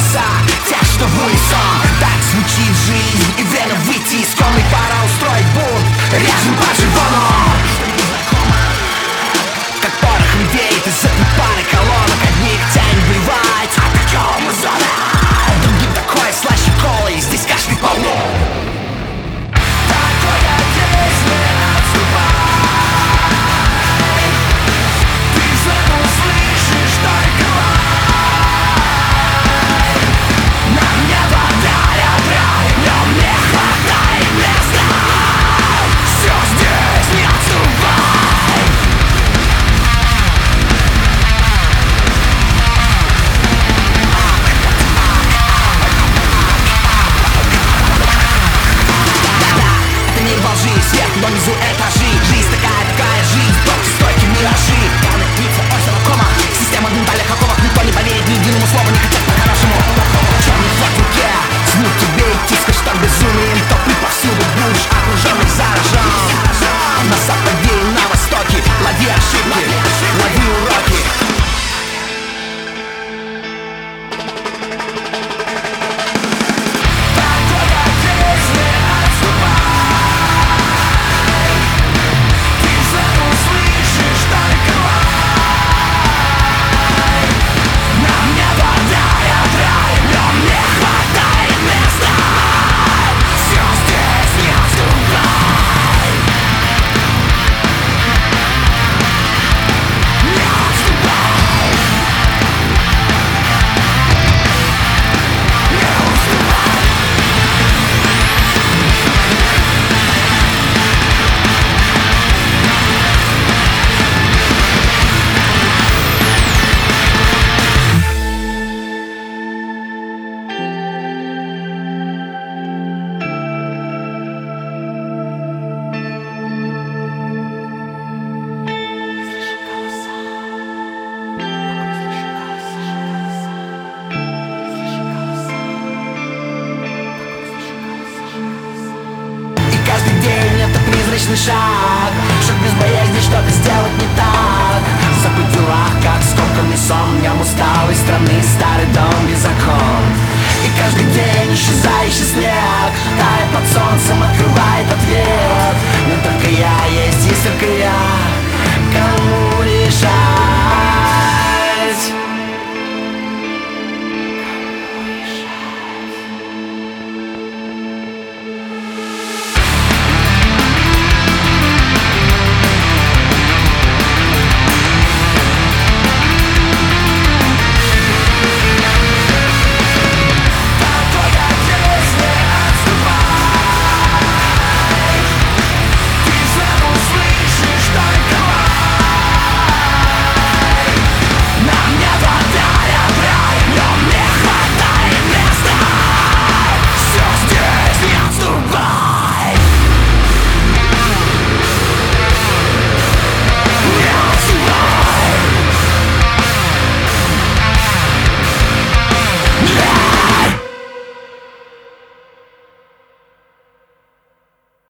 голоса тех, что в унисон. Так звучит жизнь, и время выйти из комнаты. Пора устроить бунт, режем по-живому. Как порохом веет из-за пары колонок. Одних тянет блевать, а такого мы зона. Другим такое слаще колы, и здесь каждый полно. Такое здесь не отступай. Ты забыл, слышишь только лай. Нам не хватает рай, в нем не хватает места. Все здесь не отступай. Это мир во лжи, сверху донизу этажи. Жизнь такая жизнь, только стойкие миражи. Камня, птица, озеро, кома. Система денталек, оковок, никто не поверит ни единому слову, не хотят по-хорошему. Черный флаг в руке, смут тебе идти, скажешь, так безумие. Толпы повсюду будешь окруженных заражен. На западе и на востоке лови ошибки, лови уроки. Шаг, шаг без боязни что-то сделать не так. Забыть в делах, как скомканный сон. В нем усталой страны старый дом без окон. И каждый день исчезающий снег тает под солнцем от